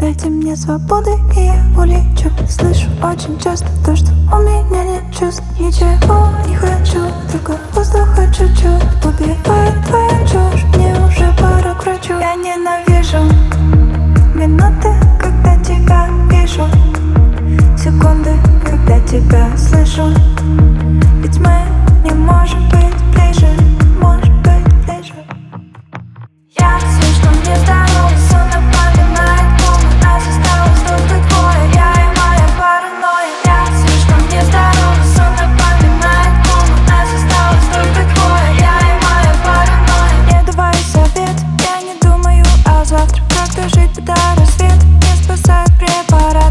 Дайте мне свободы, и я улечу. Слышу очень часто то, что у меня нет чувств. Ничего не хочу, только воздуха чуть-чуть. Убивает твоя чушь, мне уже пора к врачу. Я ненавижу минуты, когда тебя вижу, секунды, когда тебя слышу. Ведь мы не можем быть ближе, может быть ближе. Я слишком нездорова, сон напоминает помню, нас осталось только двое, я и моя паранойя. Я слишком нездорова, сон напоминает помню, нас осталось только двое, я и моя паранойя. Не давай совет, я не думаю о завтра, как дожить до рассвета, не спасает препарат.